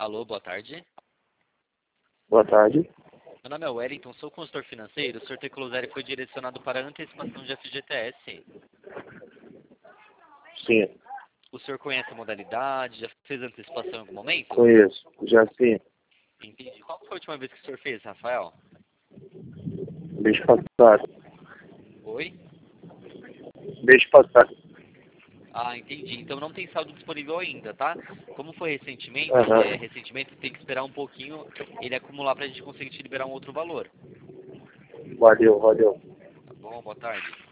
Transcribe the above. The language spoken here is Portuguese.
Alô, boa tarde. Boa tarde. Meu nome é Wellington, sou consultor financeiro. O sorteio Closere foi direcionado para a antecipação de FGTS. Sim, O senhor conhece a modalidade? Já fez antecipação em algum momento? conheço. Já sim. Entendi. Qual foi a última vez que o senhor fez, Rafael? Mês passado. Oi? Mês passado. Ah, entendi. Então não tem saldo disponível ainda, tá? Como foi recentemente, Aham. recentemente tem que esperar um pouquinho ele acumular para a gente conseguir te liberar um outro valor. Valeu, valeu. Tá bom? Boa tarde.